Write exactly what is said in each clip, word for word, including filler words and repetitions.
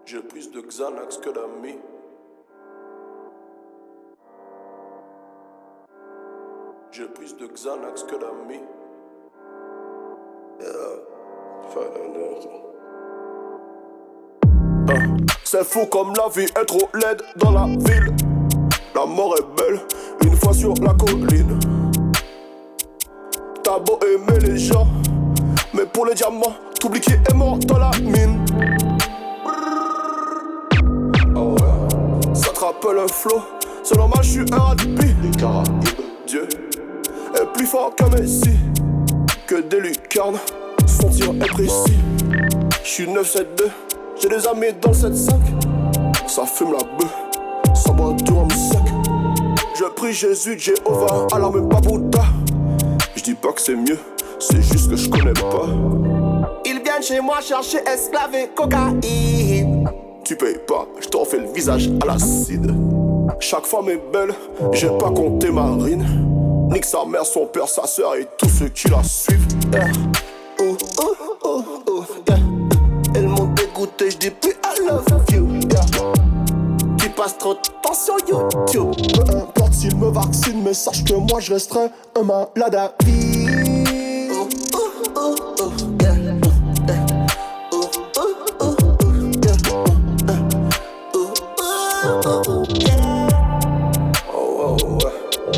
J'ai plus de Xanax que d'amis. J'ai plus de Xanax que d'amis. Yeah. Hein. C'est fou comme la vie est trop laide dans la ville. La mort est belle une fois sur la colline. T'as beau aimer les gens, mais pour les diamants, t'oublies qui est mort dans la mine. Oh ouais. Ça te rappelle un flow. C'est normal, je suis un rugby. Les Caraïbes. Dieu est plus fort qu'un Messi, que des lucarnes. Son tir est précis. J'suis neuf sept deux, j'ai des amis dans le sept cinq. Ça fume la bœuf, ça boit tout en sec. Je prie Jésus, Jéhovah, Allah même pas Bouddha. J'dis pas que c'est mieux, c'est juste que je connais pas. Ils viennent chez moi chercher esclaves et cocaïne. Tu payes pas, j't'en fais le visage à l'acide. Chaque femme est belle, j'ai pas compté Marine. Nique sa mère, son père, sa soeur et tous ceux qui la suivent. Yeah. Oh, oh, oh, oh, yeah. Elles m'ont dégoûté, j'dis plus I love you, yeah. Tu passes trop de temps sur YouTube. Peu importe s'ils me vaccinent, mais sache que moi je resterai un malade à vie. Oh, oh, oh, oh, yeah. Oh, oh, oh, oh, yeah. Oh, oh, oh, oh, yeah. Oh, oh, ouais.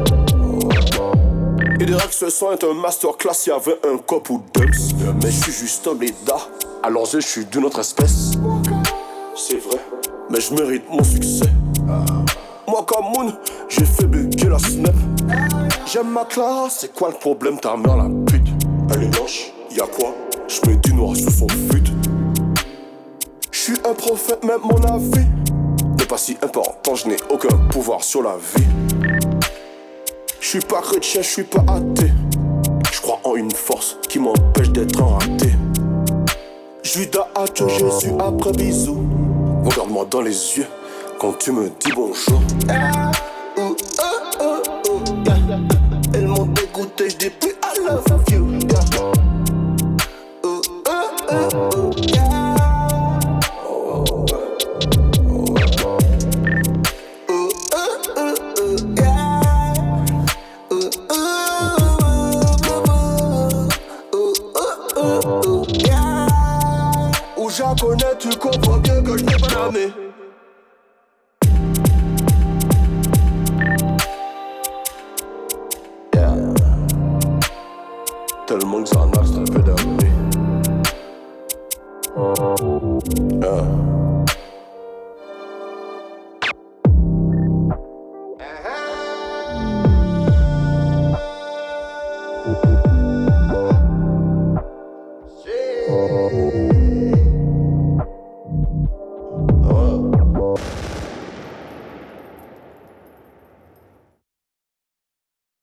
Il dirait que ce son est un masterclass, s'il y avait un cop ou dumps. Mais je suis juste un blédard, alors je suis d'une autre espèce. C'est vrai, mais je mérite mon succès. Moi comme Moon, j'ai fait bugger la snap. J'aime ma classe, c'est quoi le problème, ta mère la pute? Elle est blanche, y'a quoi? J'mets du noir sous son fut. J'suis un prophète, même mon avis n'est pas si important, je n'ai aucun pouvoir sur la vie. J'suis pas chrétien, j'suis pas athée. J'crois en une force qui m'empêche d'être un raté. Judas a tué Jésus après bisous. Regarde-moi dans les yeux quand tu me dis bonjour. Yeah. Oh, oh, oh, oh, yeah. Elles m'ont dégoûté, j'dis plus I love you, yeah. Oh, oh, oh, oh, yeah. Oh, oh, oh. Oh, oh, oh, oh, yeah. Oh, oh, oh, oh, oh, oh, yeah. Où j'en connais, tu comprends bien que je n'ai pas d'année. Yeah. Tellement que ça en a, ça fait d'année. Ah.